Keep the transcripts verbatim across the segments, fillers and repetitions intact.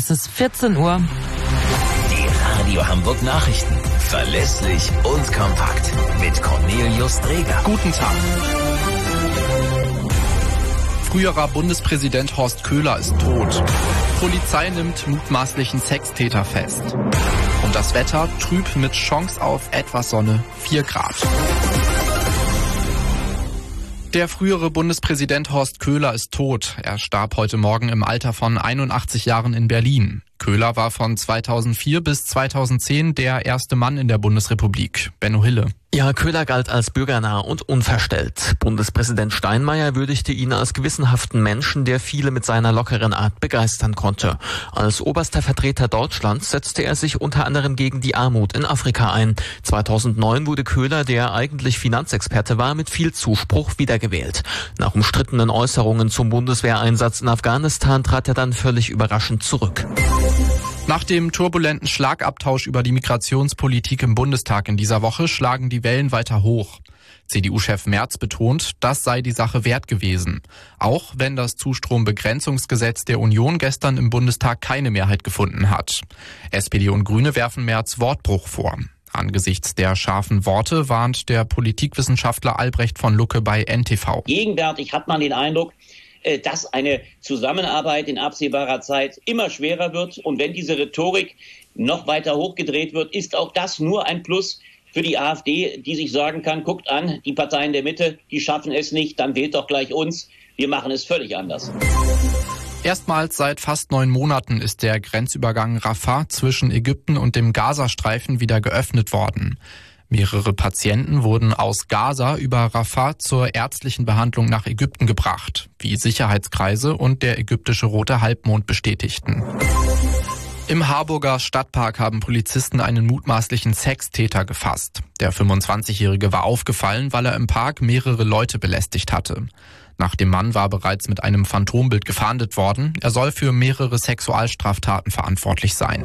Es ist vierzehn Uhr. Die Radio Hamburg Nachrichten. Verlässlich und kompakt. Mit Cornelius Dreger. Guten Tag. Früherer Bundespräsident Horst Köhler ist tot. Polizei nimmt mutmaßlichen Sextäter fest. Und das Wetter trüb mit Chance auf etwas Sonne, vier Grad. Der frühere Bundespräsident Horst Köhler ist tot. Er starb heute Morgen im Alter von einundachtzig Jahren in Berlin. Köhler war von zweitausendvier bis zweitausendzehn der erste Mann in der Bundesrepublik. Benno Hille. Ja, Köhler galt als bürgernah und unverstellt. Bundespräsident Steinmeier würdigte ihn als gewissenhaften Menschen, der viele mit seiner lockeren Art begeistern konnte. Als oberster Vertreter Deutschlands setzte er sich unter anderem gegen die Armut in Afrika ein. zweitausendneun wurde Köhler, der eigentlich Finanzexperte war, mit viel Zuspruch wiedergewählt. Nach umstrittenen Äußerungen zum Bundeswehreinsatz in Afghanistan trat er dann völlig überraschend zurück. Nach dem turbulenten Schlagabtausch über die Migrationspolitik im Bundestag in dieser Woche schlagen die Wellen weiter hoch. C D U-Chef Merz betont, das sei die Sache wert gewesen. Auch wenn das Zustrombegrenzungsgesetz der Union gestern im Bundestag keine Mehrheit gefunden hat. S P D und Grüne werfen Merz Wortbruch vor. Angesichts der scharfen Worte warnt der Politikwissenschaftler Albrecht von Lucke bei N T V. Gegenwärtig hat man den Eindruck, dass eine Zusammenarbeit in absehbarer Zeit immer schwerer wird. Und wenn diese Rhetorik noch weiter hochgedreht wird, ist auch das nur ein Plus für die AfD, die sich sagen kann, guckt an, die Parteien der Mitte, die schaffen es nicht, dann wählt doch gleich uns. Wir machen es völlig anders. Erstmals seit fast neun Monaten ist der Grenzübergang Rafah zwischen Ägypten und dem Gazastreifen wieder geöffnet worden. Mehrere Patienten wurden aus Gaza über Rafah zur ärztlichen Behandlung nach Ägypten gebracht, wie Sicherheitskreise und der ägyptische Rote Halbmond bestätigten. Im Harburger Stadtpark haben Polizisten einen mutmaßlichen Sextäter gefasst. Der fünfundzwanzigjährige war aufgefallen, weil er im Park mehrere Leute belästigt hatte. Nach dem Mann war bereits mit einem Phantombild gefahndet worden. Er soll für mehrere Sexualstraftaten verantwortlich sein.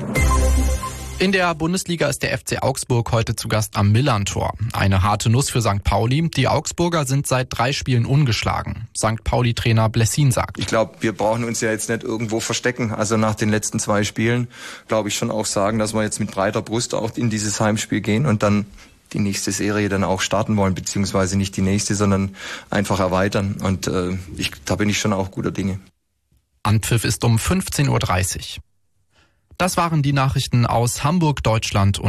In der Bundesliga ist der F C Augsburg heute zu Gast am Millerntor. Eine harte Nuss für Sankt Pauli. Die Augsburger sind seit drei Spielen ungeschlagen. Sankt Pauli-Trainer Blessin sagt: Ich glaube, wir brauchen uns ja jetzt nicht irgendwo verstecken. Also nach den letzten zwei Spielen glaube ich schon auch sagen, dass wir jetzt mit breiter Brust auch in dieses Heimspiel gehen und dann die nächste Serie dann auch starten wollen, beziehungsweise nicht die nächste, sondern einfach erweitern. Und äh, ich, da bin ich schon auch guter Dinge. Anpfiff ist um fünfzehn Uhr dreißig. Das waren die Nachrichten aus Hamburg, Deutschland und